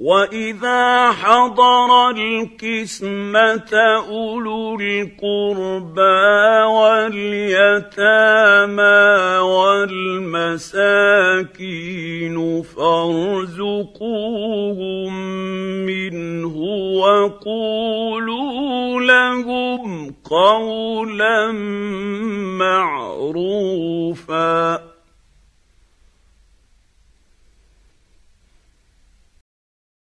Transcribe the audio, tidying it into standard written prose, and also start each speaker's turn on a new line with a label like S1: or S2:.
S1: وَإِذَا حَضَرَ الْقِسْمَةَ أُولُو الْقُرْبَىٰ وَالْيَتَامَىٰ وَالْمَسَاكِينُ فَارْزُقُوهُم مِّنْهُ وَقُولُوا لَهُمْ قَوْلًا مَّعْرُوفًا.